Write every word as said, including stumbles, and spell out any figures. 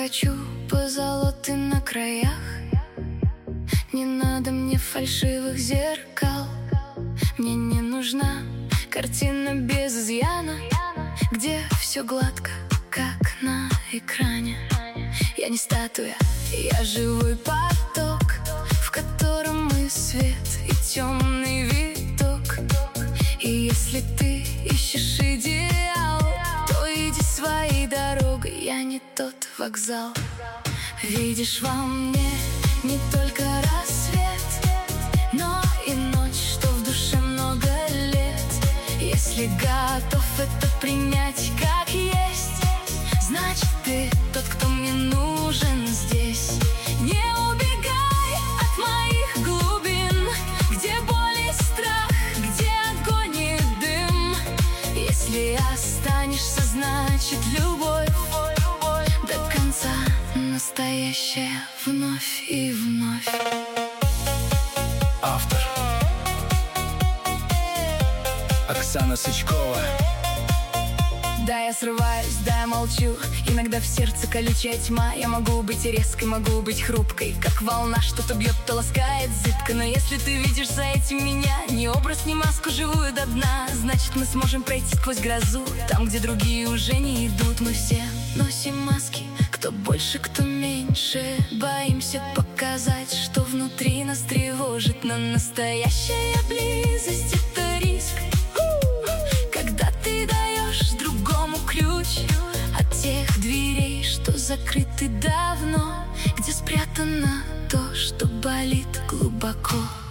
хочу позолоты на краях. Не надо мне фальшивых зеркал. Мне не нужна картина без изъяна, где все гладко, как на экране. Я не статуя, я живой поток, в котором мы свет и темный виток. И если ты ищешь идеал, то иди своей дорогой, я не тот вокзал. Видишь во мне не только рассвет, но и ночь, что в душе много лет. Если готов это принять как есть, значит ты тот, кто мне нужен здесь. Не убегай от моих глубин, где боль и страх, где огонь и дым. Если останешься, значит любовь до конца, настоящая вновь и вновь. Автор Оксана Сычкова. Да, я срываюсь, да, я молчу. Иногда в сердце колючая тьма. Я могу быть резкой, могу быть хрупкой, как волна, что-то бьет, то ласкает зыбко. Но если ты видишь за этим меня, ни образ, ни маску живую до дна, значит мы сможем пройти сквозь грозу, там, где другие уже не идут. Мы все носим маски, кто больше, кто меньше. Боимся показать, что внутри нас тревожит. Но настоящая близость — это риск, когда ты даешь другому ключ от тех дверей, что закрыты давно, где спрятано то, что болит глубоко.